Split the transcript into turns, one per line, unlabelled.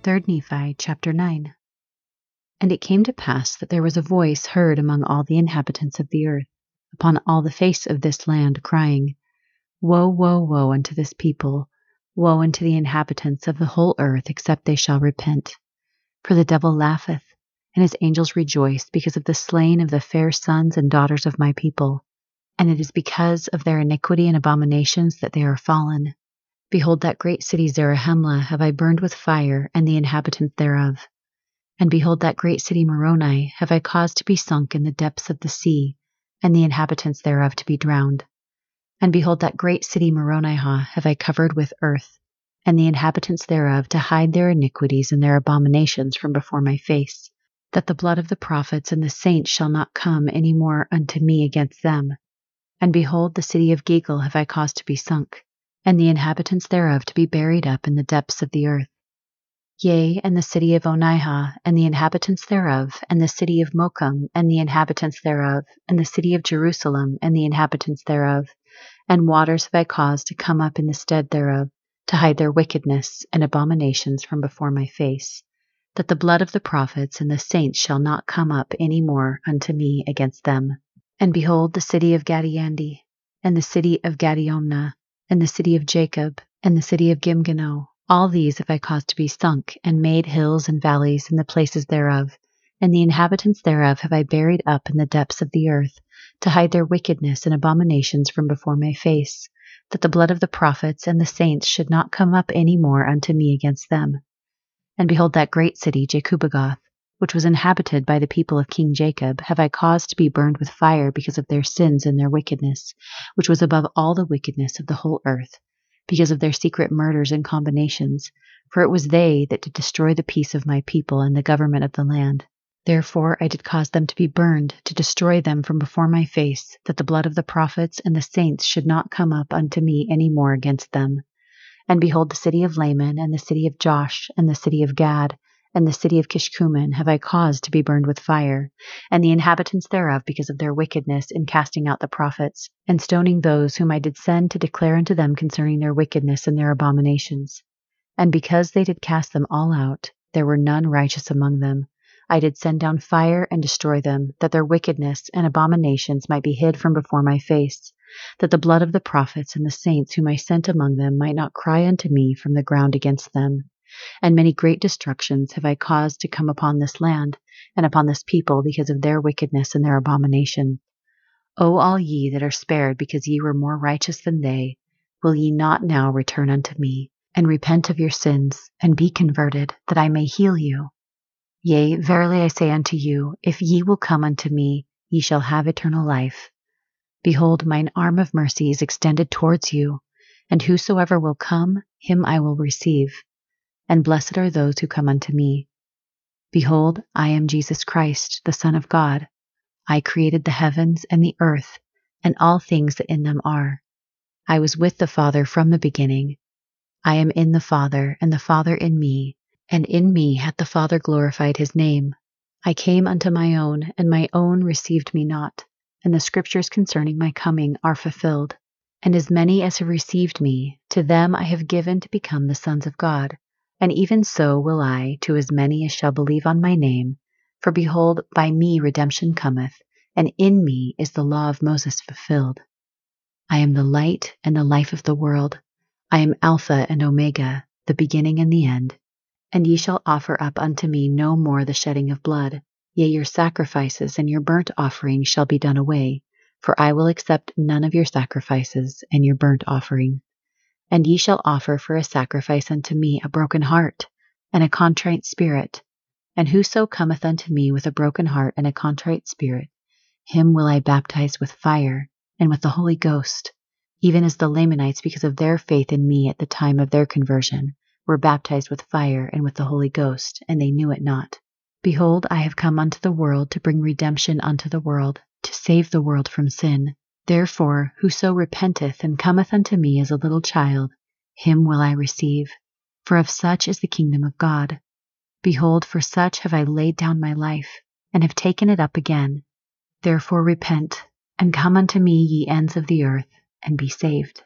3 Nephi chapter 9. And it came to pass that there was a voice heard among all the inhabitants of the earth, upon all the face of this land, crying, Woe, woe, woe unto this people! Woe unto the inhabitants of the whole earth, except they shall repent. For the devil laugheth, and his angels rejoice, because of the slain of the fair sons and daughters of my people. And it is because of their iniquity and abominations that they are fallen. Behold, that great city Zarahemla have I burned with fire, and the inhabitants thereof. And behold, that great city Moroni have I caused to be sunk in the depths of the sea, and the inhabitants thereof to be drowned. And behold, that great city Moronihah have I covered with earth, and the inhabitants thereof to hide their iniquities and their abominations from before my face, that the blood of the prophets and the saints shall not come any more unto me against them. And behold, the city of Gilgal have I caused to be sunk, and the inhabitants thereof to be buried up in the depths of the earth. Yea, and the city of Onihah, and the inhabitants thereof, and the city of Mocham, and the inhabitants thereof, and the city of Jerusalem, and the inhabitants thereof, and waters have I caused to come up in the stead thereof, to hide their wickedness and abominations from before my face, that the blood of the prophets and the saints shall not come up any more unto me against them. And behold, the city of Gadiandi, and the city of Gadiomna, and the city of Jacob, and the city of Gimgano, all these have I caused to be sunk, and made hills and valleys in the places thereof, and the inhabitants thereof have I buried up in the depths of the earth, to hide their wickedness and abominations from before my face, that the blood of the prophets and the saints should not come up any more unto me against them. And behold, that great city Jechubagoth, which was inhabited by the people of King Jacob, have I caused to be burned with fire because of their sins and their wickedness, which was above all the wickedness of the whole earth, because of their secret murders and combinations, for it was they that did destroy the peace of my people and the government of the land. Therefore I did cause them to be burned, to destroy them from before my face, that the blood of the prophets and the saints should not come up unto me any more against them. And behold, the city of Laman, and the city of Josh, and the city of Gad, and the city of Kishkumen have I caused to be burned with fire, and the inhabitants thereof because of their wickedness in casting out the prophets, and stoning those whom I did send to declare unto them concerning their wickedness and their abominations. And because they did cast them all out, there were none righteous among them. I did send down fire and destroy them, that their wickedness and abominations might be hid from before my face, that the blood of the prophets and the saints whom I sent among them might not cry unto me from the ground against them. And many great destructions have I caused to come upon this land, and upon this people, because of their wickedness and their abomination. O all ye that are spared, because ye were more righteous than they, will ye not now return unto me, and repent of your sins, and be converted, that I may heal you? Yea, verily I say unto you, if ye will come unto me, ye shall have eternal life. Behold, mine arm of mercy is extended towards you, and whosoever will come, him I will receive. And blessed are those who come unto me. Behold, I am Jesus Christ, the Son of God. I created the heavens and the earth, and all things that in them are. I was with the Father from the beginning. I am in the Father, and the Father in me, and in me hath the Father glorified his name. I came unto my own, and my own received me not, and the scriptures concerning my coming are fulfilled. And as many as have received me, to them I have given to become the sons of God. And even so will I to as many as shall believe on my name. For behold, by me redemption cometh, and in me is the law of Moses fulfilled. I am the light and the life of the world. I am Alpha and Omega, the beginning and the end. And ye shall offer up unto me no more the shedding of blood. Yea, your sacrifices and your burnt offerings shall be done away, for I will accept none of your sacrifices and your burnt offering. And ye shall offer for a sacrifice unto me a broken heart and a contrite spirit. And whoso cometh unto me with a broken heart and a contrite spirit, him will I baptize with fire and with the Holy Ghost, even as the Lamanites, because of their faith in me at the time of their conversion, were baptized with fire and with the Holy Ghost, and they knew it not. Behold, I have come unto the world to bring redemption unto the world, to save the world from sin. Therefore, whoso repenteth and cometh unto me as a little child, him will I receive. For of such is the kingdom of God. Behold, for such have I laid down my life, and have taken it up again. Therefore repent, and come unto me, ye ends of the earth, and be saved.